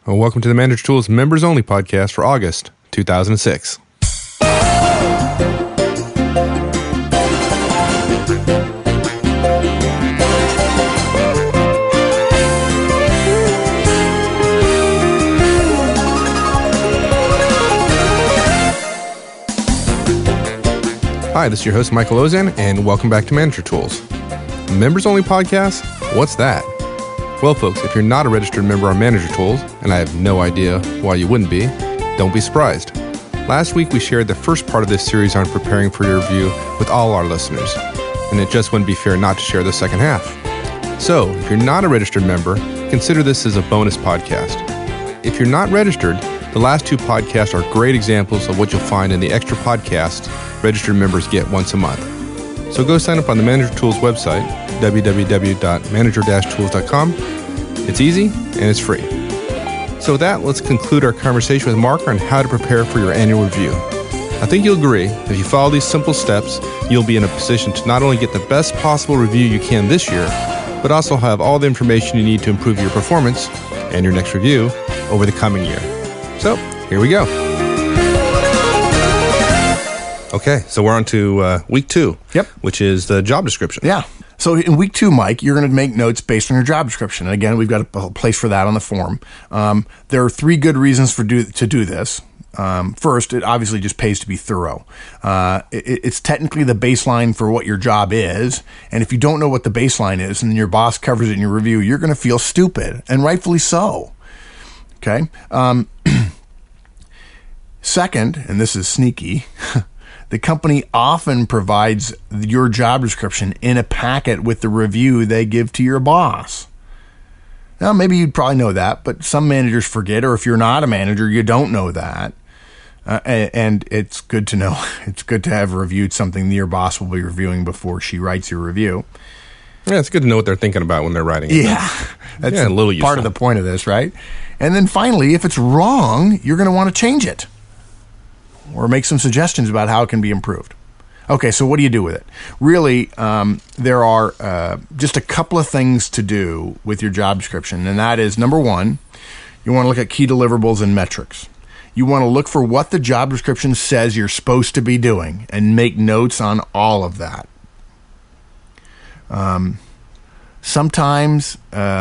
Well, welcome to the Manager Tools Members Only podcast for August 2006. Hi, this is your host, Michael Ozan, and welcome back to Manager Tools. Members Only podcast? What's that? Well, folks, if you're not a registered member on Manager Tools, and I have no idea why you wouldn't be, don't be surprised. Last week, we shared the first part of this series on preparing for your review with all our listeners, and it just wouldn't be fair not to share the second half. So, if you're not a registered member, consider this as a bonus podcast. If you're not registered, the last two podcasts are great examples of what you'll find in the extra podcasts registered members get once a month. So go sign up on the Manager Tools website, www.manager-tools.com. It's easy and it's free. So with that, let's conclude our conversation with Mark on how to prepare for your annual review. I think you'll agree, if you follow these simple steps, you'll be in a position to not only get the best possible review you can this year, but also have all the information you need to improve your performance and your next review over the coming year. So, here we go. Okay, so we're on to week 2. Yep. Which is the job description. Yeah. So in week 2, Mike, you're going to make notes based on your job description. And again, we've got a place for that on the form. There are 3 good reasons to do this. First, it obviously just pays to be thorough. It's technically the baseline for what your job is. And if you don't know what the baseline is and your boss covers it in your review, you're going to feel stupid, and rightfully so. Okay? Second, and this is sneaky, the company often provides your job description in a packet with the review they give to your boss. Now, maybe you'd probably know that, but some managers forget, or if you're not a manager, you don't know that. And it's good to know. It's good to have reviewed something that your boss will be reviewing before she writes your review. Yeah, it's good to know what they're thinking about when they're writing it. Yeah, that's a little useful. Part of the point of this, right? And then finally, if it's wrong, you're going to want to change it or make some suggestions about how it can be improved. Okay, so what do you do with it? Really, there are just a couple of things to do with your job description, and that is, number 1, you want to look at key deliverables and metrics. You want to look for what the job description says you're supposed to be doing and make notes on all of that. Sometimes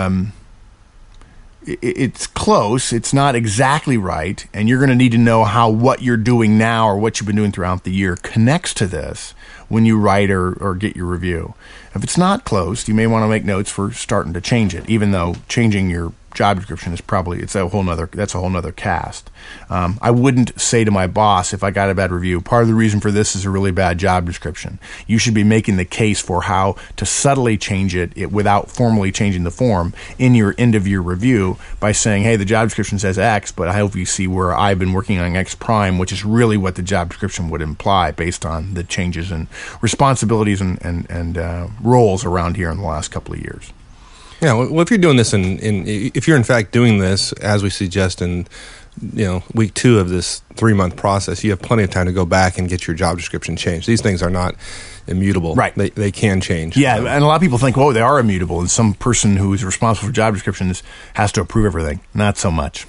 it's close, it's not exactly right, and you're going to need to know how what you're doing now or what you've been doing throughout the year connects to this when you write or get your review. If it's not close, you may want to make notes for starting to change it, even though changing your job description is probably, that's a whole nother cast. I wouldn't say to my boss, if I got a bad review, part of the reason for this is a really bad job description. You should be making the case for how to subtly change it without formally changing the form in your end of year review by saying, hey, the job description says X, but I hope you see where I've been working on X prime, which is really what the job description would imply based on the changes in responsibilities and roles around here in the last couple of years. Yeah, well, if you're doing this if you're in fact doing this as we suggest in week 2 of this 3-month process, you have plenty of time to go back and get your job description changed. These things are not immutable. Right. They can change. Yeah, and a lot of people think, they are immutable, and some person who is responsible for job descriptions has to approve everything. Not so much.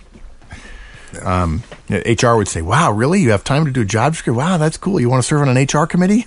HR would say, wow, really? You have time to do a job description? Wow, that's cool. You want to serve on an HR committee?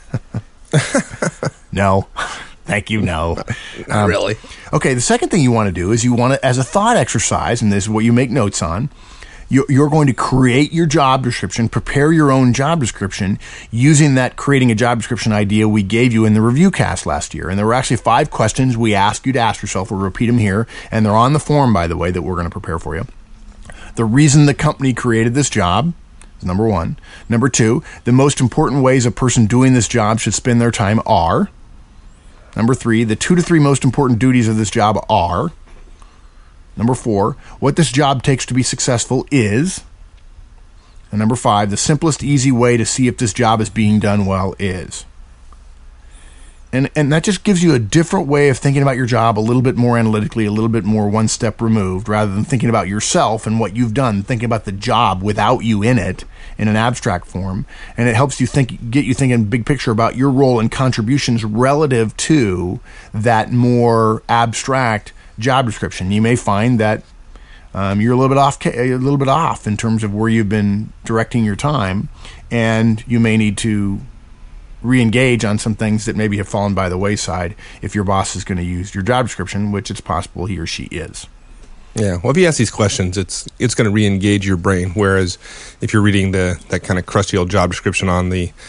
No. Thank you, no. Not really. Okay, the second thing you want to do is you want to, as a thought exercise, and this is what you make notes on, you're going to create your job description, prepare your own job description using that creating a job description idea we gave you in the review cast last year. And there were actually 5 questions we asked you to ask yourself. We'll repeat them here, and they're on the form, by the way, that we're going to prepare for you. The reason the company created this job is number 1. Number 2, the most important ways a person doing this job should spend their time are. Number 3, the 2 to 3 most important duties of this job are. Number 4, what this job takes to be successful is. And number 5, the simplest, easy way to see if this job is being done well is. And that just gives you a different way of thinking about your job, a little bit more analytically, a little bit more one step removed, rather than thinking about yourself and what you've done, thinking about the job without you in it in an abstract form. And it helps you get you thinking big picture about your role and contributions relative to that more abstract job description. You may find that you're a little bit off in terms of where you've been directing your time, and you may need to re-engage on some things that maybe have fallen by the wayside if your boss is going to use your job description, which it's possible he or she is. Yeah. Well, if you ask these questions, it's going to re-engage your brain. Whereas if you're reading that kind of crusty old job description on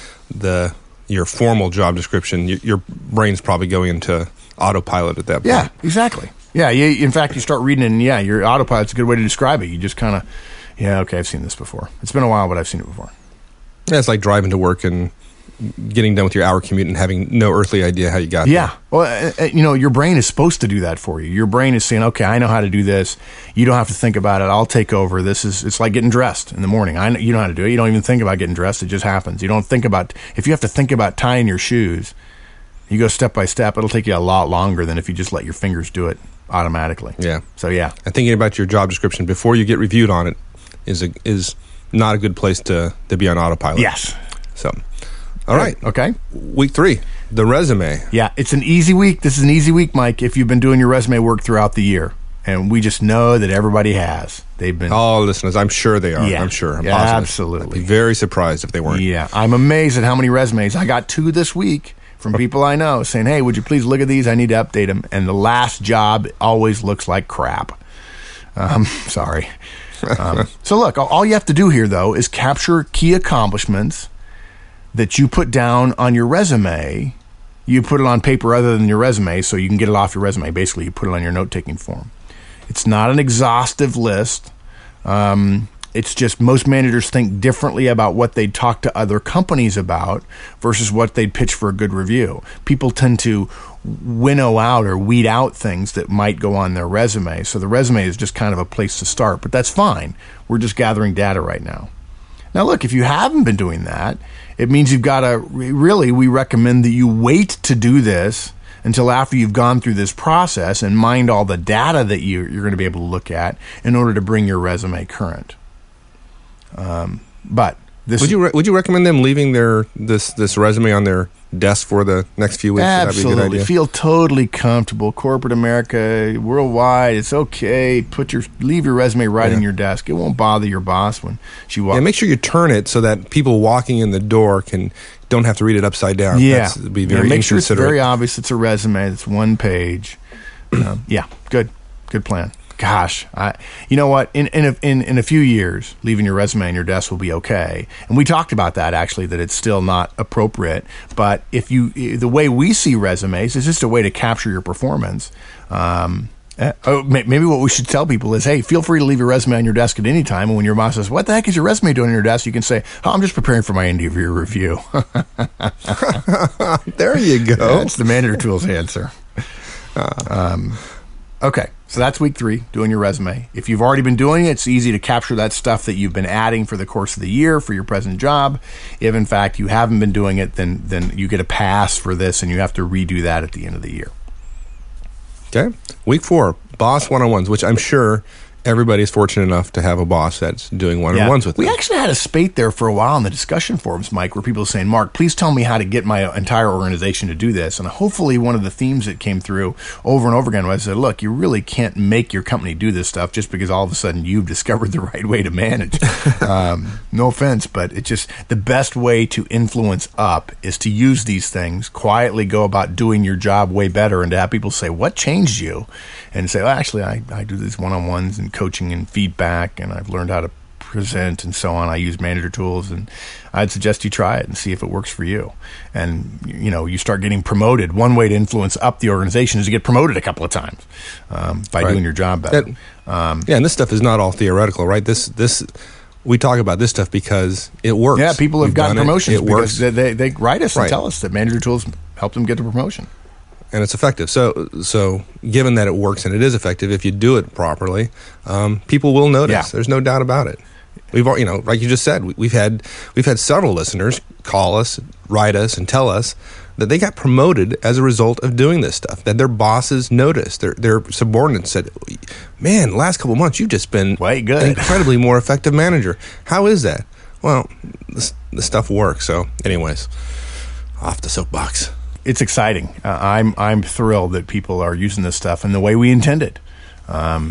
your formal job description, your brain's probably going into autopilot at that point. Yeah, exactly. Yeah, in fact, you start reading it, and your autopilot's a good way to describe it. You just kind of, okay, I've seen this before. It's been a while, but I've seen it before. Yeah, it's like driving to work and getting done with your hour commute and having no earthly idea how you got there. Yeah. Well, your brain is supposed to do that for you. Your brain is saying, okay, I know how to do this. You don't have to think about it. I'll take over. It's like getting dressed in the morning. You know how to do it. You don't even think about getting dressed. It just happens. You don't think about, if you have to think about tying your shoes, you go step by step. It'll take you a lot longer than if you just let your fingers do it automatically. Yeah. So, yeah. And thinking about your job description before you get reviewed on it is not a good place to be on autopilot. Yes. So, all right. Okay. Week 3, the resume. Yeah, it's an easy week. This is an easy week, Mike, if you've been doing your resume work throughout the year. And we just know that everybody has. They've been... All listeners, I'm sure they are. Yeah. I'm sure. I'm yeah, positive. absolutely. I'd be very surprised if they weren't. Yeah. I'm amazed at how many resumes. I got 2 this week from people I know saying, hey, would you please look at these? I need to update them. And the last job always looks like crap. Sorry. So look, all you have to do here, though, is capture key accomplishments that you put down on your resume. You put it on paper other than your resume so you can get it off your resume. Basically, you put it on your note-taking form. It's not an exhaustive list. It's just most managers think differently about what they'd talk to other companies about versus what they'd pitch for a good review. People tend to winnow out or weed out things that might go on their resume. So the resume is just kind of a place to start, but that's fine. We're just gathering data right now. Now, look, if you haven't been doing that, it means you've got to really, we recommend that you wait to do this until after you've gone through this process and mined all the data that you're going to be able to look at in order to bring your resume current. But this would you recommend them leaving this resume on their desk for the next few weeks? Absolutely. Would that be a good idea? Feel totally comfortable. Corporate America, worldwide, it's okay. Leave your resume right in your desk. It won't bother your boss when she walks. Yeah, make sure you turn it so that people walking in the door don't have to read it upside down. Yeah. That'd be very make sure it's inconsiderate. very obvious it's a resume. It's one page. Yeah, good plan. Gosh, you know what? In a few years, leaving your resume on your desk will be okay. And we talked about that actually, that it's still not appropriate. But the way we see resumes is just a way to capture your performance. Maybe what we should tell people is, hey, feel free to leave your resume on your desk at any time. And when your boss says, what the heck is your resume doing on your desk? You can say, I'm just preparing for my end of year review. There you go. That's the Manager Tools answer. Okay, so that's week 3, doing your resume. If you've already been doing it, it's easy to capture that stuff that you've been adding for the course of the year for your present job. If, in fact, you haven't been doing it, then you get a pass for this, and you have to redo that at the end of the year. Okay. Week 4, boss one-on-ones, which I'm sure everybody's fortunate enough to have a boss that's doing one-on-ones with them. We actually had a spate there for a while in the discussion forums, Mike, where people were saying, Mark, please tell me how to get my entire organization to do this. And hopefully one of the themes that came through over and over again was that, look, you really can't make your company do this stuff just because all of a sudden you've discovered the right way to manage. No offense, but it's just the best way to influence up is to use these things, quietly go about doing your job way better, and to have people say, what changed you? And say, well, actually, I do these one-on-ones and coaching and feedback, and I've learned how to present and so on. I use Manager Tools, and I'd suggest you try it and see if it works for you. And, you start getting promoted. One way to influence up the organization is to get promoted a couple of times by doing your job better. And this stuff is not all theoretical, right? This we talk about this stuff because it works. Yeah, people have gotten promotions because they write us and tell us that Manager Tools helped them get the promotion. And it's effective. So given that it works and it is effective, if you do it properly, people will notice. Yeah. There's no doubt about it. We've, like you just said, we've had several listeners call us, write us, and tell us that they got promoted as a result of doing this stuff. That their bosses noticed. Their subordinates said, "Man, last couple of months you've just been an incredibly more effective manager. How is that?" Well, the stuff works. So, anyways, off the soapbox. It's exciting. I'm thrilled that people are using this stuff in the way we intended.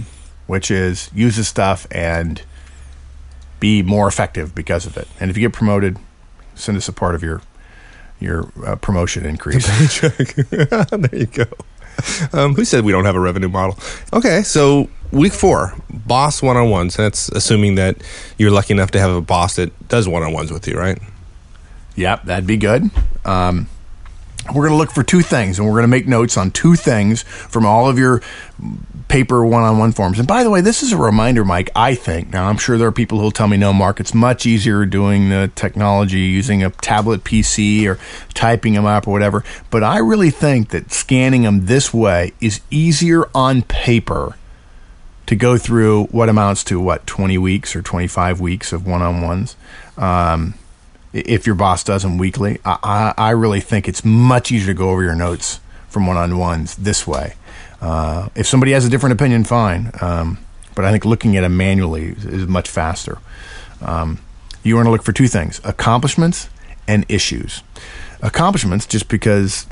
which is use this stuff and be more effective because of it. And if you get promoted, send us a part of your promotion increase. There you go. Who said we don't have a revenue model? Okay, so week 4, boss one-on-ones. That's assuming that you're lucky enough to have a boss that does one-on-ones with you, right? Yep, that'd be good. We're going to look for 2 things, and we're going to make notes on 2 things from all of your paper one-on-one forms. And by the way, this is a reminder, Mike, I think. Now, I'm sure there are people who'll tell me, no, Mark, it's much easier doing the technology using a tablet PC or typing them up or whatever. But I really think that scanning them this way is easier on paper to go through what amounts to, 20 weeks or 25 weeks of one-on-ones. If your boss does them weekly, I really think it's much easier to go over your notes from one-on-ones this way. If somebody has a different opinion, fine. But I think looking at them manually is much faster. You want to look for 2 things: accomplishments and issues. Accomplishments, just because,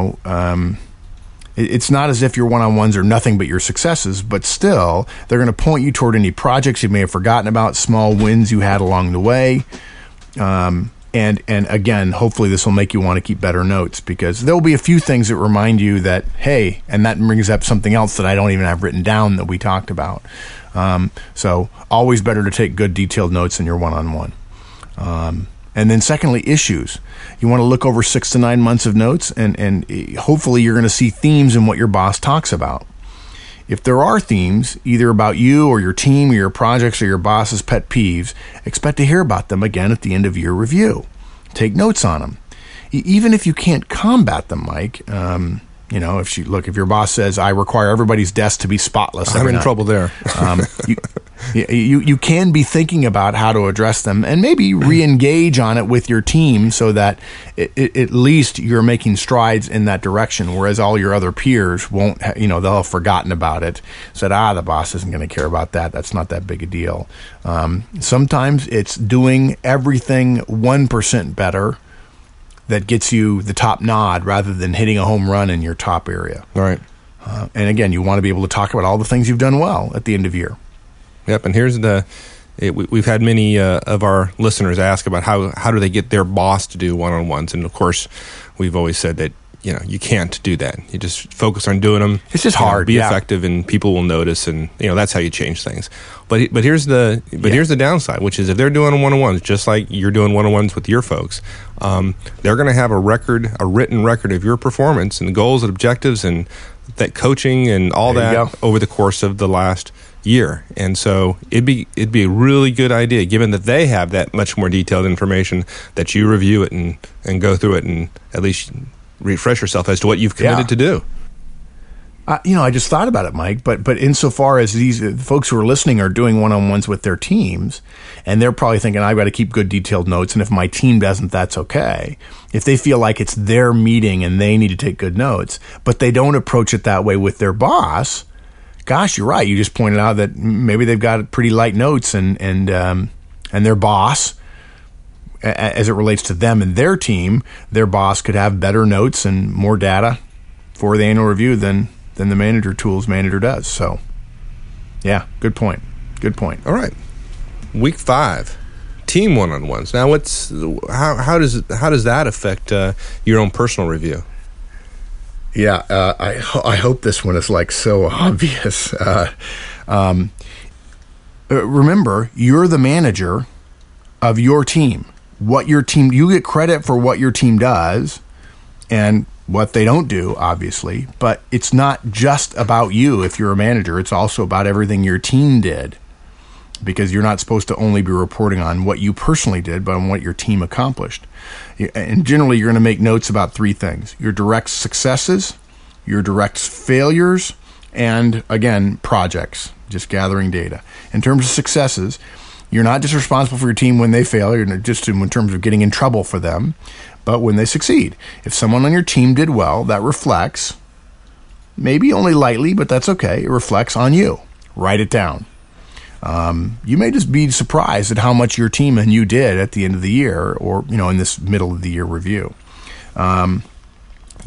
it's not as if your one-on-ones are nothing but your successes, but still, they're going to point you toward any projects you may have forgotten about, small wins you had along the way. And again, hopefully this will make you want to keep better notes, because there will be a few things that remind you that, hey, and that brings up something else that I don't even have written down that we talked about. So always better to take good detailed notes in your one-on-one. And then secondly, issues. You want to look over 6 to 9 months of notes, and hopefully you're going to see themes in what your boss talks about. If there are themes, either about you or your team or your projects or your boss's pet peeves, expect to hear about them again at the end of your review. Take notes on them. Even if you can't combat them, Mike, if your boss says, I require everybody's desk to be spotless, I'm in trouble there. You can be thinking about how to address them and maybe re-engage on it with your team so that at least you're making strides in that direction, whereas all your other peers won't, they'll have forgotten about it, said, the boss isn't going to care about that. That's not that big a deal. Sometimes it's doing everything 1% better that gets you the top nod rather than hitting a home run in your top area. Right. And again, you want to be able to talk about all the things you've done well at the end of year. Yep, and here's we've had many of our listeners ask about how do they get their boss to do one-on-ones, and of course, we've always said that you can't do that. You just focus on doing them. It's just hard. Be effective, and people will notice, and that's how you change things. But here's the downside, which is if they're doing one-on-ones just like you're doing one-on-ones with your folks, they're going to have a written record of your performance and the goals and objectives and that coaching and all that over the course of the last year. And so it'd be a really good idea, given that they have that much more detailed information, that you review it and go through it and at least refresh yourself as to what you've committed to do. I just thought about it, Mike, but insofar as these folks who are listening are doing one-on-ones with their teams, and they're probably thinking, I've got to keep good detailed notes, and if my team doesn't, that's okay. If they feel like it's their meeting and they need to take good notes, but they don't approach it that way with their boss, gosh, you're right. You just pointed out that maybe they've got pretty light notes, and their boss, as it relates to them and their team, their boss could have better notes and more data for the annual review than the Manager Tools manager does. So, yeah, good point. Good point. All right, week 5, team one-on-ones. Now, how does that affect your own personal review? Yeah, I hope this one is like so obvious. Remember, you're the manager of your team. You get credit for what your team does and what they don't do, obviously, but it's not just about you if you're a manager. It's also about everything your team did, because you're not supposed to only be reporting on what you personally did, but on what your team accomplished. And generally, you're going to make notes about 3 things: your direct successes, your direct failures, and, again, projects, just gathering data. In terms of successes, you're not just responsible for your team when they fail, you're not just in terms of getting in trouble for them, but when they succeed. If someone on your team did well, that reflects, maybe only lightly, but that's okay, it reflects on you. Write it down. You may just be surprised at how much your team and you did at the end of the year, or in this middle of the year review.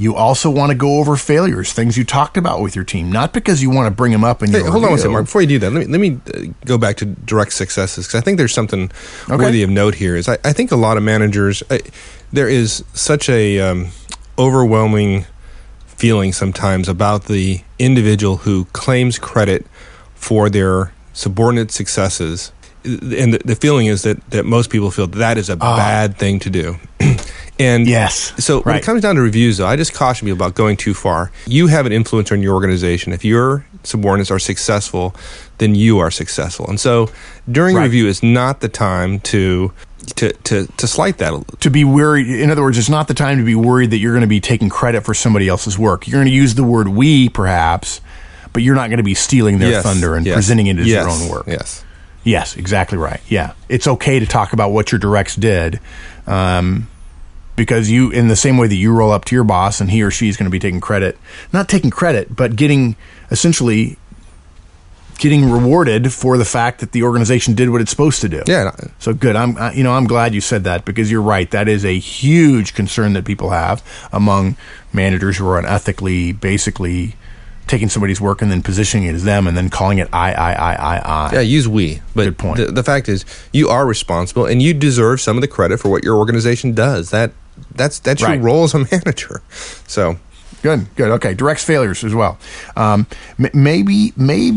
You also want to go over failures, things you talked about with your team, not because you want to bring them up in your hold on review. one second, Mark. Before you do that, let me go back to direct successes, because I think there's something worthy of note here. Is I think a lot of managers, there is such a overwhelming feeling sometimes about the individual who claims credit for their subordinate successes, and the feeling is that most people feel that is a bad thing to do. And yes, so when it comes down to reviews, though, I just caution people about going too far. You have an influence on your organization. If your subordinates are successful, then you are successful. And so during a review is not the time to slight that. To be worried. In other words, it's not the time to be worried that you're going to be taking credit for somebody else's work. You're going to use the word we, perhaps, but you're not going to be stealing their thunder and presenting it as your own work. Yes, exactly right. Yeah. It's okay to talk about what your directs did, because you, in the same way that you roll up to your boss and he or she is going to be taking credit, not taking credit, but essentially getting rewarded for the fact that the organization did what it's supposed to do. Yeah. So good. I'm glad you said that, because you're right. That is a huge concern that people have among managers who are unethically, basically taking somebody's work and then positioning it as them and then calling it I. Yeah, use we. But good point. The fact is, you are responsible and you deserve some of the credit for what your organization does. That's your role as a manager. So good. Okay, directs failures as well. Maybe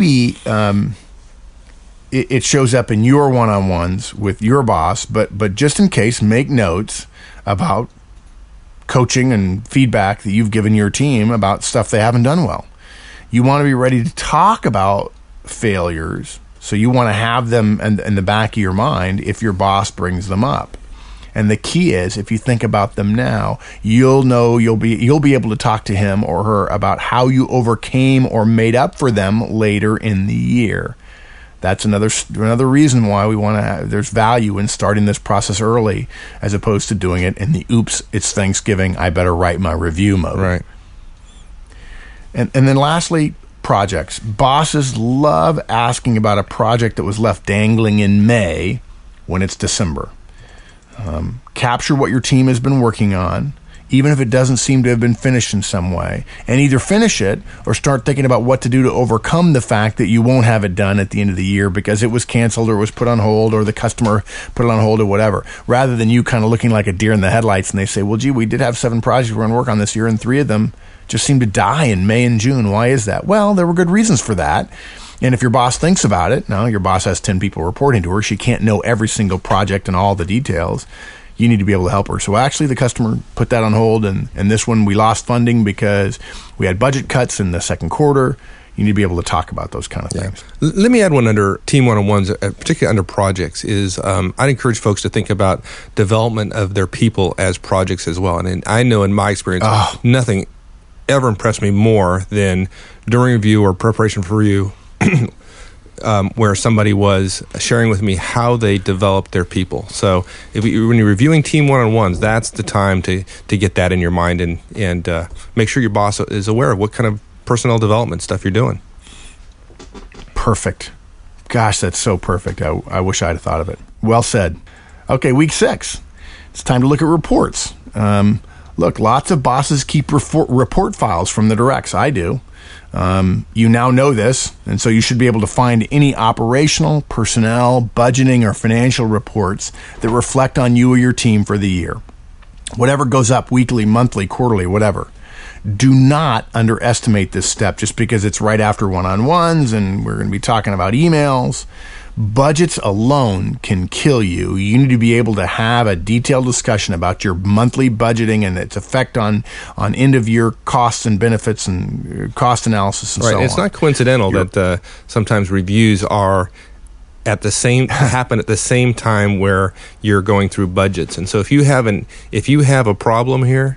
it shows up in your one-on-ones with your boss, but just in case, make notes about coaching and feedback that you've given your team about stuff they haven't done well. You want to be ready to talk about failures, so you want to have them in the back of your mind if your boss brings them up. And the key is, if you think about them now, you'll be able to talk to him or her about how you overcame or made up for them later in the year. That's another reason why we want to there's value in starting this process early, as opposed to doing it in the oops, it's Thanksgiving, I better write my review mode. Right. And then lastly, projects. Bosses love asking about a project that was left dangling in May when it's December. Capture what your team has been working on, even if it doesn't seem to have been finished in some way, and either finish it or start thinking about what to do to overcome the fact that you won't have it done at the end of the year because it was canceled or was put on hold or the customer put it on hold or whatever, rather than you kind of looking like a deer in the headlights and they say, well, gee, we did have 7 projects we're going to work on this year and 3 of them just seemed to die in May and June. Why is that? Well, there were good reasons for that. And if your boss thinks about it, now your boss has 10 people reporting to her. She can't know every single project and all the details. You need to be able to help her. So actually the customer put that on hold, and this one we lost funding because we had budget cuts in the second quarter. You need to be able to talk about those kind of things. Let me add one under team one-on-ones, particularly under projects, is I'd encourage folks to think about development of their people as projects as well. And I know in my experience, nothing ever impressed me more than during review or preparation for review where somebody was sharing with me how they developed their people. So when you're reviewing team one-on-ones, that's the time to get that in your mind and make sure your boss is aware of what kind of personnel development stuff you're doing. Perfect. Gosh, that's so perfect. I wish I'd have thought of it. Well said. Okay, week 6. It's time to look at reports. Look, lots of bosses keep report files from the directs. I do. You now know this, and so you should be able to find any operational, personnel, budgeting, or financial reports that reflect on you or your team for the year. Whatever goes up weekly, monthly, quarterly, whatever. Do not underestimate this step just because it's right after one-on-ones and we're going to be talking about emails. Budgets alone can kill you. You need to be able to have a detailed discussion about your monthly budgeting and its effect on end-of-year costs and benefits and cost analysis and so on. It's not coincidental that sometimes reviews are happen at the same time where you're going through budgets. And so if you have a problem here,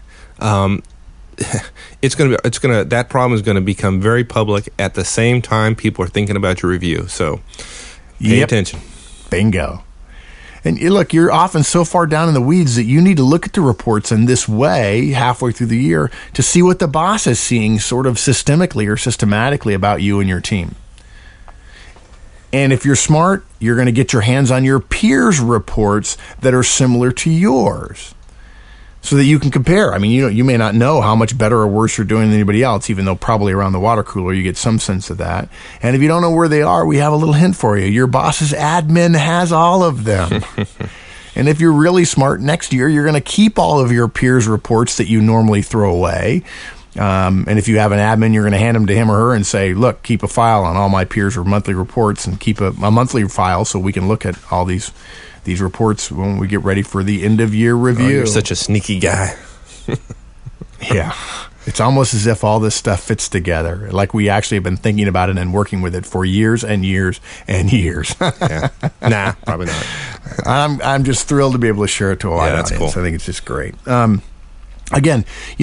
that problem is going to become very public at the same time people are thinking about your review. So pay attention. Bingo. And look, you're often so far down in the weeds that you need to look at the reports in this way halfway through the year to see what the boss is seeing sort of systemically or systematically about you and your team. And if you're smart, you're going to get your hands on your peers' reports that are similar to yours. so that you can compare. I mean, you may not know how much better or worse you're doing than anybody else, even though probably around the water cooler you get some sense of that. And if you don't know where they are, we have a little hint for you. Your boss's admin has all of them. And if you're really smart, next year you're going to keep all of your peers' reports that you normally throw away. And if you have an admin, you're going to hand them to him or her and say, look, keep a file on all my peers' monthly reports, and keep a monthly file so we can look at all these reports when we get ready for the end-of-year review. Oh, you're such a sneaky guy. Yeah. It's almost as if all this stuff fits together, like we actually have been thinking about it and working with it for years and years and years. Yeah. Nah, probably not. I'm just thrilled to be able to share it to a wide audience. Cool. I think it's just great. Again,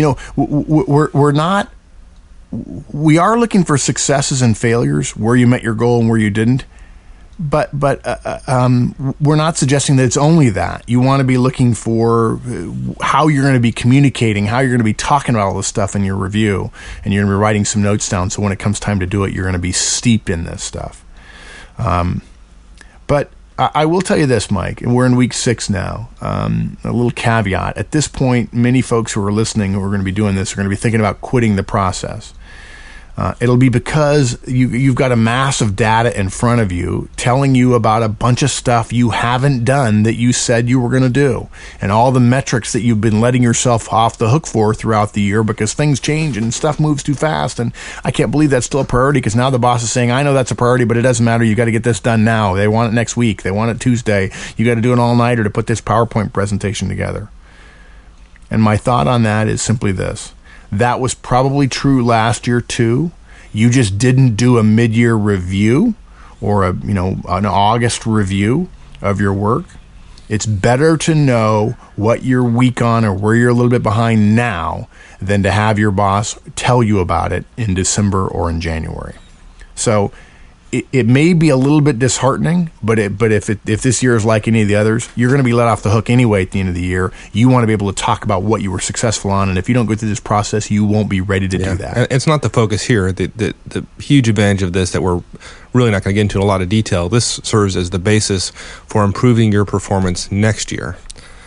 we are looking for successes and failures, where you met your goal and where you didn't. But we're not suggesting that it's only that. You want to be looking for how you're going to be communicating, how you're going to be talking about all this stuff in your review, and you're going to be writing some notes down. So when it comes time to do it, you're going to be steeped in this stuff. But I will tell you this, Mike, and we're in week 6 now. A little caveat. At this point, many folks who are listening who are going to be doing this are going to be thinking about quitting the process. It'll be because you've got a mass of data in front of you telling you about a bunch of stuff you haven't done that you said you were going to do, and all the metrics that you've been letting yourself off the hook for throughout the year because things change and stuff moves too fast. And I can't believe that's still a priority, because now the boss is saying, I know that's a priority, but it doesn't matter. You got to get this done now. They want it next week. They want it Tuesday. You got to do an all-nighter to put this PowerPoint presentation together. And my thought on that is simply this. That was probably true last year too. You just didn't do a mid-year review or an August review of your work. It's better to know what you're weak on or where you're a little bit behind now than to have your boss tell you about it in December or in January. So it may be a little bit disheartening, but if this year is like any of the others, you're going to be let off the hook anyway at the end of the year. You want to be able to talk about what you were successful on, and if you don't go through this process, you won't be ready to do that. And it's not the focus here. The huge advantage of this that we're really not going to get into in a lot of detail, this serves as the basis for improving your performance next year.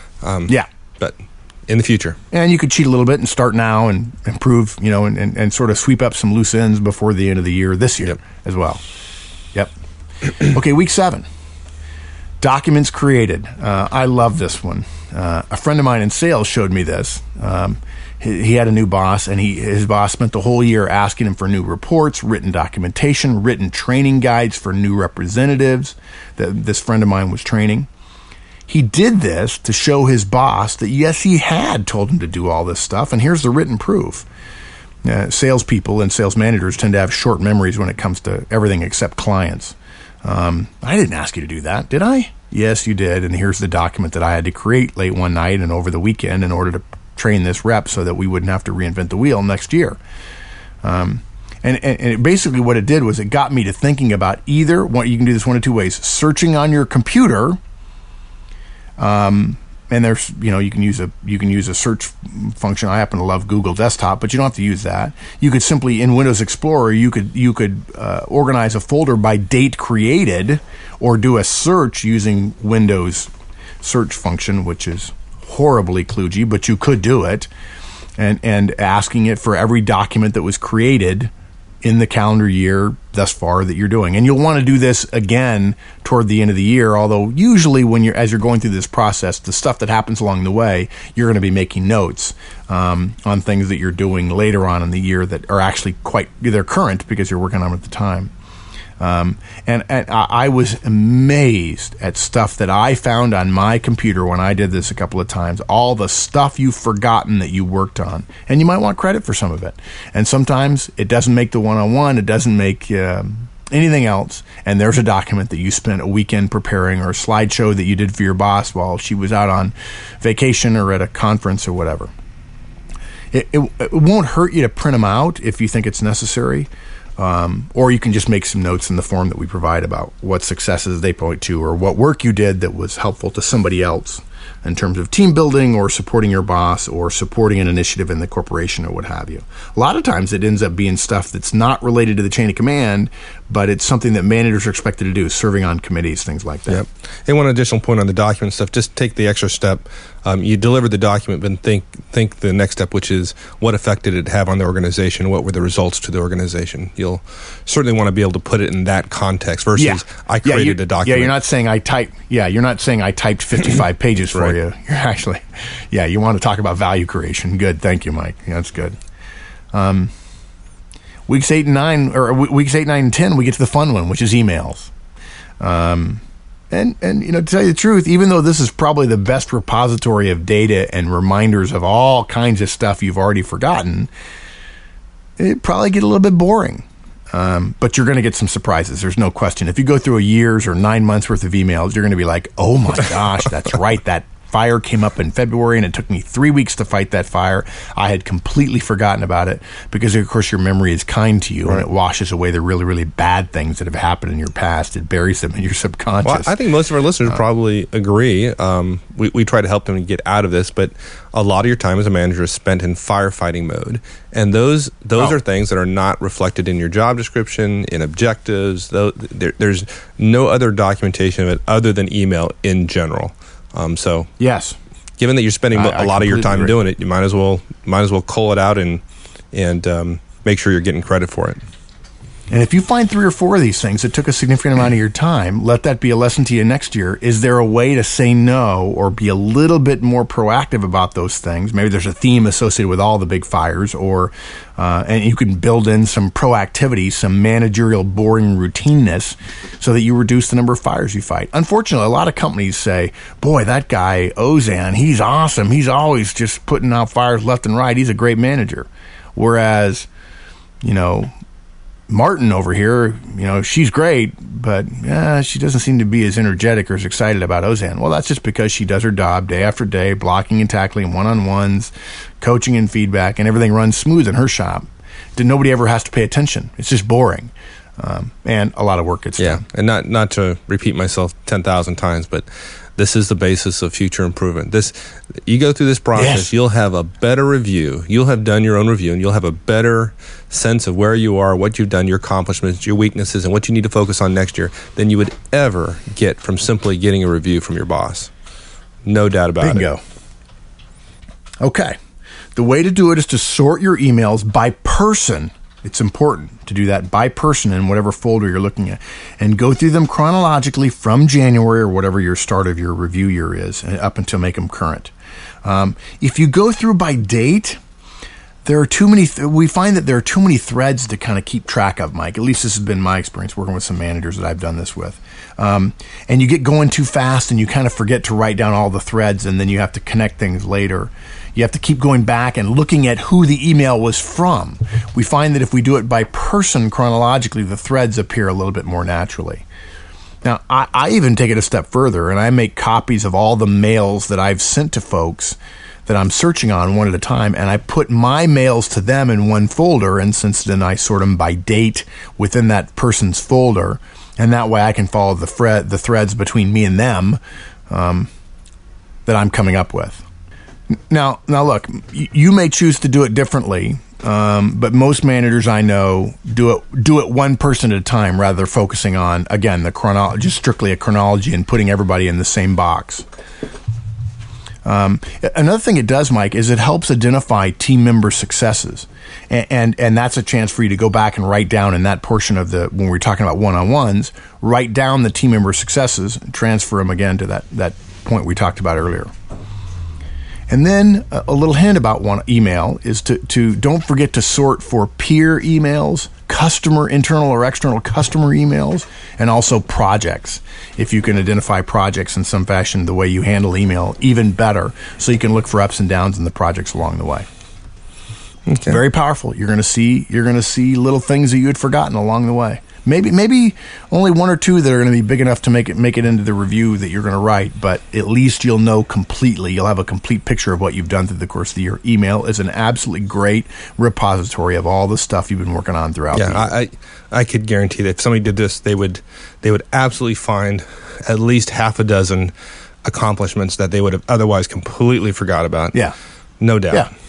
But in the future. And you could cheat a little bit and start now and improve, and sort of sweep up some loose ends before the end of the year this year as well. Yep. Okay, week 7. Documents created. I love this one. A friend of mine in sales showed me this. He had a new boss, and his boss spent the whole year asking him for new reports, written documentation, written training guides for new representatives that this friend of mine was training. He did this to show his boss that, yes, he had told him to do all this stuff, and here's the written proof. Salespeople and sales managers tend to have short memories when it comes to everything except clients. I didn't ask you to do that, did I? Yes, you did, and here's the document that I had to create late one night and over the weekend in order to train this rep so that we wouldn't have to reinvent the wheel next year. And basically what it did was it got me to thinking about either, you can do this one of two ways, searching on your computer, and there's, you can use a search function. I happen to love Google Desktop, but you don't have to use that. You could simply, in Windows Explorer, you could organize a folder by date created, or do a search using Windows search function, which is horribly kludgy, but you could do it, and asking it for every document that was created in the calendar year thus far that you're doing. And you'll want to do this again toward the end of the year, although usually as you're going through this process, the stuff that happens along the way, you're going to be making notes on things that you're doing later on in the year that are actually they're current because you're working on them at the time. And I was amazed at stuff that I found on my computer when I did this a couple of times, all the stuff you've forgotten that you worked on. And you might want credit for some of it. And sometimes it doesn't make the one-on-one, it doesn't make anything else, and there's a document that you spent a weekend preparing, or a slideshow that you did for your boss while she was out on vacation or at a conference or whatever. It won't hurt you to print them out if you think it's necessary. Or you can just make some notes in the form that we provide about what successes they point to or what work you did that was helpful to somebody else. in terms of team building or supporting your boss or supporting an initiative in the corporation or what have you. A lot of times it ends up being stuff that's not related to the chain of command, but it's something that managers are expected to do, serving on committees, things like that. Yep. And one additional point on the document stuff, just take the extra step. You deliver the document, but think the next step, which is what effect did it have on the organization? What were the results to the organization? You'll certainly want to be able to put it in that context versus I created a document. Yeah, you're not saying I typed 55 pages for you. You're actually, you want to talk about value creation. Good, thank you, Mike. Yeah, that's good. Weeks 8 and 9, weeks 8, 9, and 10, we get to the fun one, which is emails. And to tell you the truth, even though this is probably the best repository of data and reminders of all kinds of stuff you've already forgotten, it'd probably get a little bit boring. But you're going to get some surprises. There's no question. If you go through a year's or 9 months worth of emails, you're going to be like, oh my gosh, that's right. That fire came up in February and it took me 3 weeks to fight that fire. I had completely forgotten about it because, of course, your memory is kind to you and it washes away the really, really bad things that have happened in your past. It buries them in your subconscious. Well, I think most of our listeners probably agree. We try to help them get out of this, but a lot of your time as a manager is spent in firefighting mode. And those are things that are not reflected in your job description, in objectives. There's no other documentation of it other than email in general. Yes, given that you're spending a lot of your time doing it, you might as well cull it out and make sure you're getting credit for it. And if you find 3 or 4 of these things that took a significant amount of your time, let that be a lesson to you next year. Is there a way to say no or be a little bit more proactive about those things? Maybe there's a theme associated with all the big fires, or and you can build in some proactivity, some managerial boring routineness, so that you reduce the number of fires you fight. Unfortunately, a lot of companies say, boy, that guy, Ozan, he's awesome. He's always just putting out fires left and right. He's a great manager. Whereas, Martin over here, she's great, but she doesn't seem to be as energetic or as excited about Ozan. Well, that's just because she does her job day after day, blocking and tackling, one-on-ones, coaching and feedback, and everything runs smooth in her shop. Nobody ever has to pay attention. It's just boring. And a lot of work gets done. And not to repeat myself 10,000 times, but this is the basis of future improvement. You go through this process, You'll have a better review. You'll have done your own review, and you'll have a better sense of where you are, what you've done, your accomplishments, your weaknesses, and what you need to focus on next year than you would ever get from simply getting a review from your boss. No doubt about Bingo. it. Okay. The way to do it is to sort your emails by person. It's important to do that by person in whatever folder you're looking at, and go through them chronologically from January or whatever your start of your review year is up until make them current. If you go through by date, there are too many. We find that there are too many threads to kind of keep track of, Mike. At least this has been my experience working with some managers that I've done this with. And you get going too fast, and you kind of forget to write down all the threads, and then you have to connect things later. You have to keep going back and looking at who the email was from. We find that if we do it by person chronologically, the threads appear a little bit more naturally. Now, I even take it a step further, and I make copies of all the mails that I've sent to folks that I'm searching on one at a time, and I put my mails to them in one folder, and since then I sort them by date within that person's folder, and that way I can follow the threads between me and them that I'm coming up with. Now, look, you may choose to do it differently, but most managers I know do it one person at a time, rather focusing on, again, the chronology, just strictly a chronology, and putting everybody in the same box. Another thing it does, Mike, is it helps identify team member successes, and that's a chance for you to go back and write down in that portion of when we're talking about one-on-ones, write down the team member successes, and transfer them again to that point we talked about earlier. And then a little hint about one email is to don't forget to sort for peer emails, internal or external customer emails, and also projects. If you can identify projects in some fashion, the way you handle email, even better, so you can look for ups and downs in the projects along the way. Okay. Very powerful. You're going to see little things that you had forgotten along the way. Maybe only 1 or 2 that are going to be big enough to make it into the review that you're going to write, but at least you'll know completely. You'll have a complete picture of what you've done through the course of the year. Email is an absolutely great repository of all the stuff you've been working on throughout the year. I could guarantee that if somebody did this, they would absolutely find at least half a dozen accomplishments that they would have otherwise completely forgot about. Yeah. No doubt. Yeah.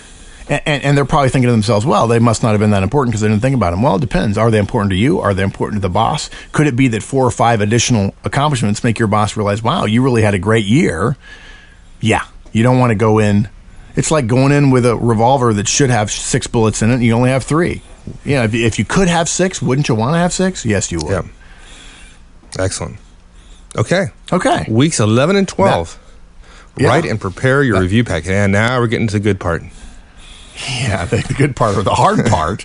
And they're probably thinking to themselves, well, they must not have been that important because they didn't think about them. Well, it depends. Are they important to you? Are they important to the boss? Could it be that 4 or 5 additional accomplishments make your boss realize, wow, you really had a great year? Yeah. You don't want to go in. It's like going in with a revolver that should have 6 bullets in it and you only have 3. Yeah, if you could have 6, wouldn't you want to have 6? Yes, you would. Yeah. Excellent. Okay. Weeks 11 and 12. Write and prepare your review packet. And now we're getting to the good part. Yeah, the good part or the hard part.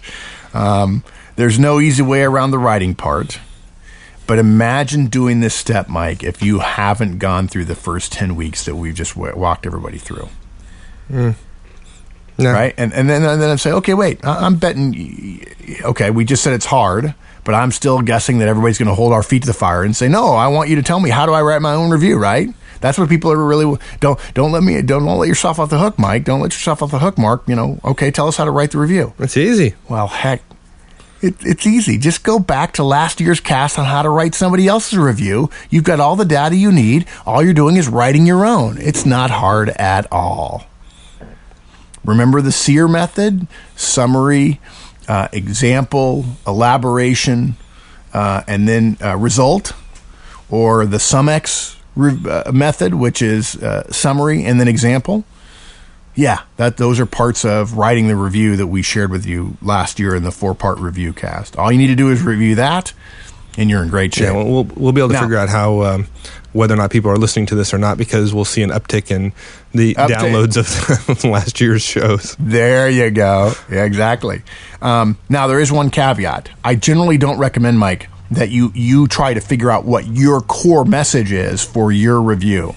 There's no easy way around the writing part. But imagine doing this step, Mike, if you haven't gone through the first 10 weeks that we've just walked everybody through. No. Right? And then I say, okay, wait, I'm betting, okay, we just said it's hard, but I'm still guessing that everybody's going to hold our feet to the fire and say, no, I want you to tell me, how do I write my own review, right? That's what people are really, don't let yourself off the hook, Mike. Don't let yourself off the hook, Mark. Okay, tell us how to write the review. It's easy. Well, heck, it's easy. Just go back to last year's cast on how to write somebody else's review. You've got all the data you need. All you're doing is writing your own. It's not hard at all. Remember the SEER method? Summary, example, elaboration, and then result? Or the SumX method, which is summary and then example? Yeah, those are parts of writing the review that we shared with you last year in the 4-part review cast. All you need to do is review that, and you're in great shape. Yeah, we'll be able to figure out how whether or not people are listening to this or not, because we'll see an uptick in the downloads of last year's shows. There you go. Yeah, exactly. Now, there is one caveat. I generally don't recommend, Mike, that you try to figure out what your core message is for your review.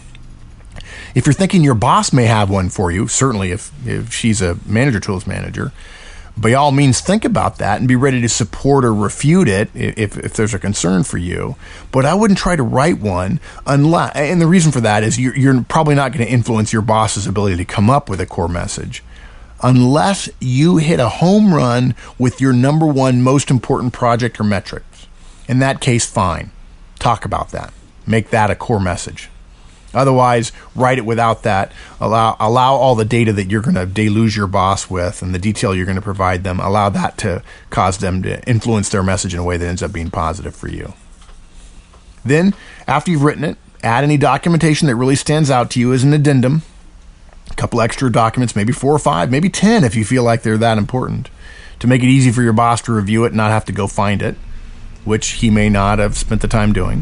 If you're thinking your boss may have one for you, certainly if she's a Manager Tools manager, by all means think about that and be ready to support or refute it if there's a concern for you. But I wouldn't try to write one unless, and the reason for that is you're probably not going to influence your boss's ability to come up with a core message unless you hit a home run with your number one most important project or metrics. In that case, fine. Talk about that. Make that a core message. Otherwise, write it without that. Allow all the data that you're going to deluge your boss with and the detail you're going to provide them, allow that to cause them to influence their message in a way that ends up being positive for you. Then, after you've written it, add any documentation that really stands out to you as an addendum. A couple extra documents, maybe 4 or 5, maybe 10 if you feel like they're that important, to make it easy for your boss to review it and not have to go find it, which he may not have spent the time doing.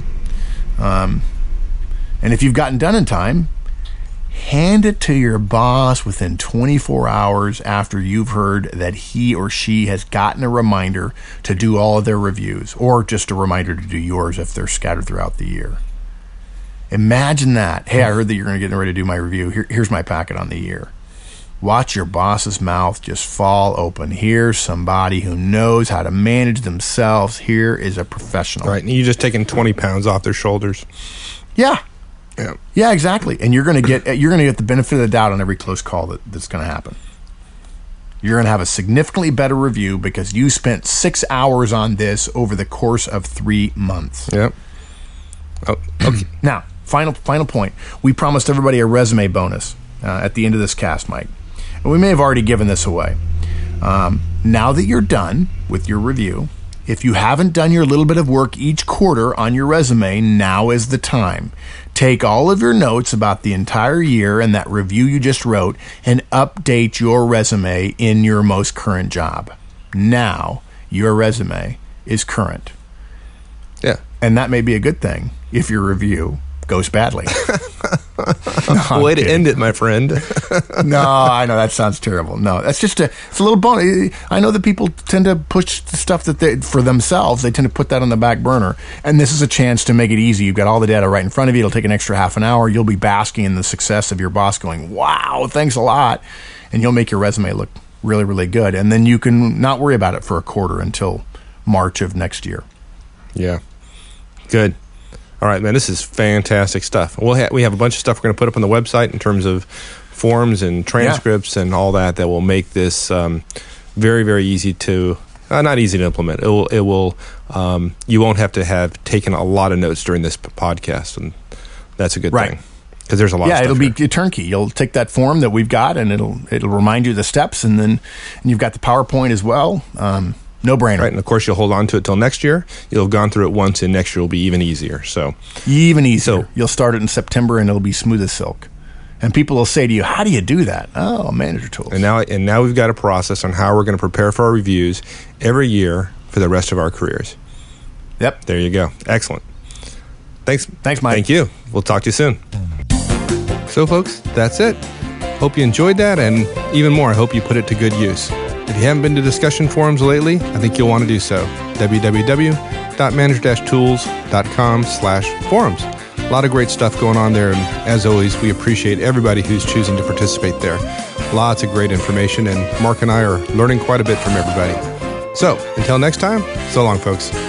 And if you've gotten done in time, hand it to your boss within 24 hours after you've heard that he or she has gotten a reminder to do all of their reviews, or just a reminder to do yours if they're scattered throughout the year. Imagine that. Hey, I heard that you're going to get ready to do my review. Here's my packet on the year. Watch your boss's mouth just fall open. Here's somebody who knows how to manage themselves. Here is a professional. Right, and you're just taking 20 pounds off their shoulders. Yeah. Yeah, exactly. And you're going to get the benefit of the doubt on every close call that's going to happen. You're going to have a significantly better review because you spent 6 hours on this over the course of 3 months. Yep. Oh, okay. Now, final point. We promised everybody a resume bonus at the end of this cast, Mike. And we may have already given this away. Now that you're done with your review, if you haven't done your little bit of work each quarter on your resume, now is the time. Take all of your notes about the entire year and that review you just wrote and update your resume in your most current job. Now, your resume is current. Yeah. And that may be a good thing if your review goes badly. Way to end it, my friend. No, I know that sounds terrible. No, that's just it's a little bonus. I know that people tend to push the stuff that for themselves. They tend to put that on the back burner. And this is a chance to make it easy. You've got all the data right in front of you. It'll take an extra half an hour. You'll be basking in the success of your boss going, wow, thanks a lot. And you'll make your resume look really, really good. And then you can not worry about it for a quarter until March of next year. Yeah. Good. All right, man, this is fantastic stuff. We have a bunch of stuff we're going to put up on the website in terms of forms and transcripts and all that will make this very, very easy to, not easy to implement. It will you won't have to have taken a lot of notes during this podcast, and that's a good thing. Because there's a lot of stuff it'll be here. a turnkey. You'll take that form that we've got, and it'll remind you of the steps, and you've got the PowerPoint as well. No brainer. Right, and of course, you'll hold on to it till next year. You'll have gone through it once, and next year will be even easier. Even easier. You'll start it in September, and it'll be smooth as silk. And people will say to you, how do you do that? Oh, Manager Tools. And now we've got a process on how we're going to prepare for our reviews every year for the rest of our careers. Yep. There you go. Excellent. Thanks, Mike. Thank you. We'll talk to you soon. So, folks, that's it. Hope you enjoyed that, and even more, I hope you put it to good use. If you haven't been to discussion forums lately, I think you'll want to do so. www.manager-tools.com/forums. A lot of great stuff going on there, and as always, we appreciate everybody who's choosing to participate there. Lots of great information, and Mark and I are learning quite a bit from everybody. So, until next time, so long, folks.